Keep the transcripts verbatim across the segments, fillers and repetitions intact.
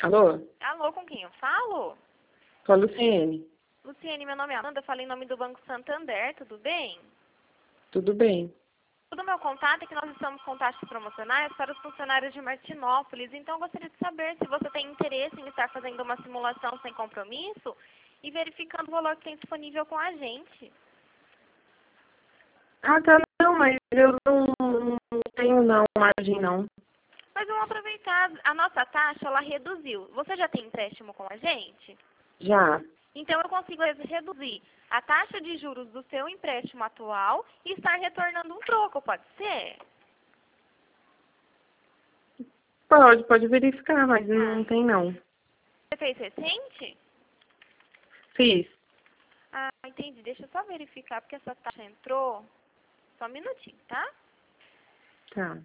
Alô? Alô, com quem eu falo? Com a Luciene. Luciene, meu nome é Amanda, eu falei em nome do Banco Santander, tudo bem? Tudo bem? O meu contato é que nós estamos com taxas promocionais para os funcionários de Martinópolis, então eu gostaria de saber se você tem interesse em estar fazendo uma simulação sem compromisso e verificando o valor que tem disponível com a gente. Ah, tá. Não, mas eu não, não tenho não, margem não. Mas vamos aproveitar, a nossa taxa ela reduziu. Você já tem empréstimo com a gente? Já. Então eu consigo reduzir a taxa de juros do seu empréstimo atual e estar retornando um troco, pode ser? Pode, pode verificar, mas não Ah. tem não. Você fez recente? Fiz. Ah, entendi. Deixa eu só verificar, porque essa taxa entrou. Só um minutinho, tá? Tá.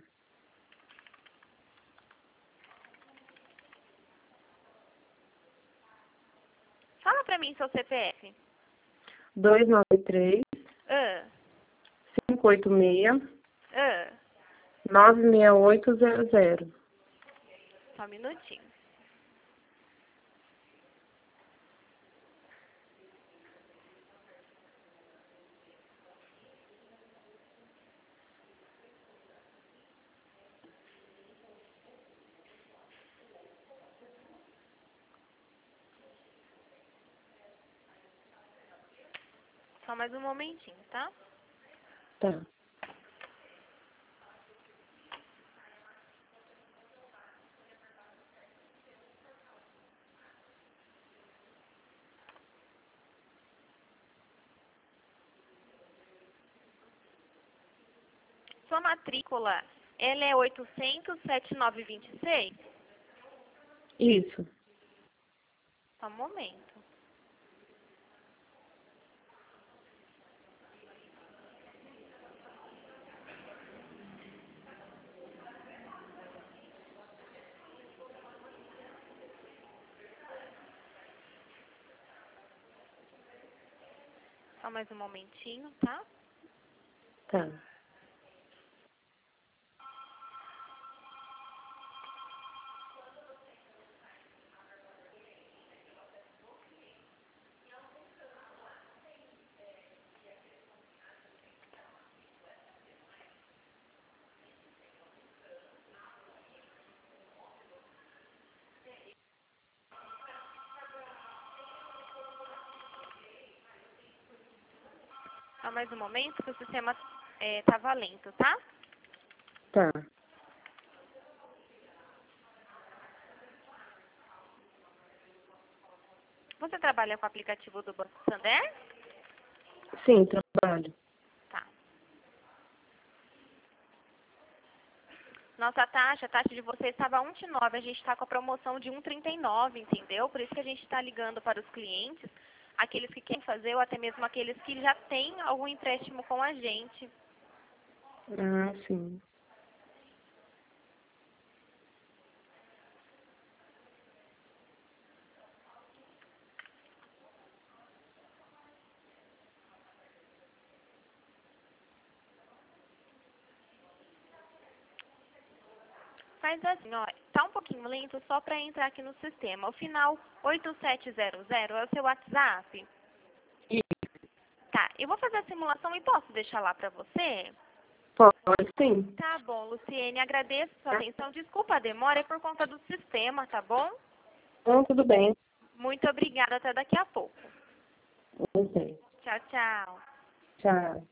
Fala pra mim seu C P F. dois nove três, Ah, cinco oito seis, ah. nove seis oito zero zero. Só um minutinho. Só mais um momentinho, tá? Tá. Sua matrícula, ela é oitocentos, setenta e nove, vinte e seis? Isso. Só um momento. Só mais um momentinho, tá? Tá. Só mais um momento que o sistema é, tá valendo, tá? Tá. Você trabalha com o aplicativo do Banco Santander? Sim, trabalho. Tá. Nossa taxa, a taxa de vocês estava um vírgula vinte e nove, a gente está com a promoção de um vírgula trinta e nove, entendeu? Por isso que a gente está ligando para os clientes, aqueles que querem fazer ou até mesmo aqueles que já têm algum empréstimo com a gente. Ah, sim. Faz assim, ó, tá um pouquinho lento só para entrar aqui no sistema. O final oito sete zero zero é o seu WhatsApp? Isso. Tá, eu vou fazer a simulação e posso deixar lá para você? Pode, sim. Tá bom, Luciene, agradeço a sua atenção. Desculpa a demora, é por conta do sistema, tá bom? Então, tudo bem. Muito obrigada, até daqui a pouco. Ok. Tchau, tchau. Tchau.